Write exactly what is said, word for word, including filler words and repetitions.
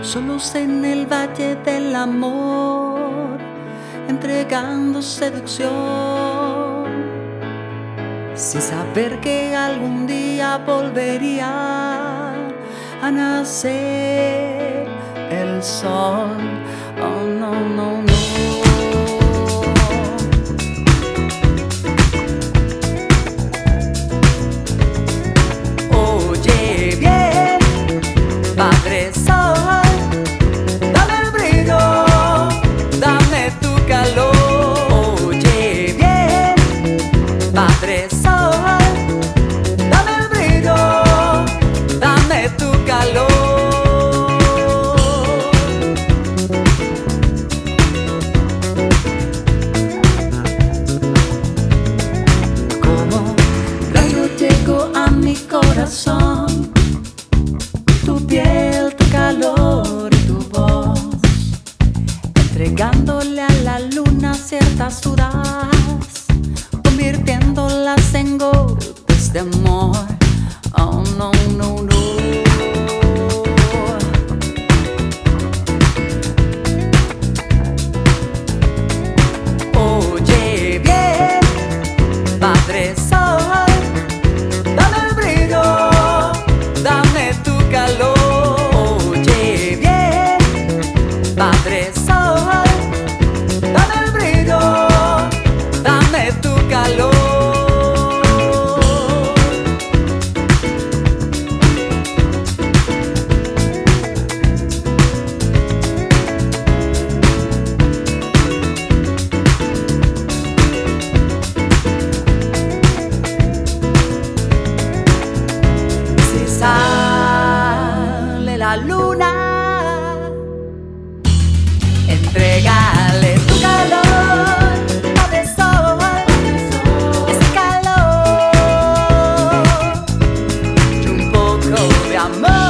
solos en el valle del amor, entregando seducción, sin saber que algún día volvería a nacer el sol. Oh, no, no, no. Oye bien, Padre Sol, dame el brillo, dame tu calor. Oye bien, Padre Sol, dame el brillo, dame tu calor. Como rayo llegó a mi corazón, tu piel, tu calor y tu voz, entregándole a la luna ciertas dudas, convirtiéndolas en golpes de amor. Oh, no, no, no. Oye bien, Padre Sol, dame el brillo, dame tu calor. Oye bien, Padre Sol, dame el brillo, dame tu calor. Si sale la luna, entrégale tu calor, Padre Sol, ese calor y un poco de amor.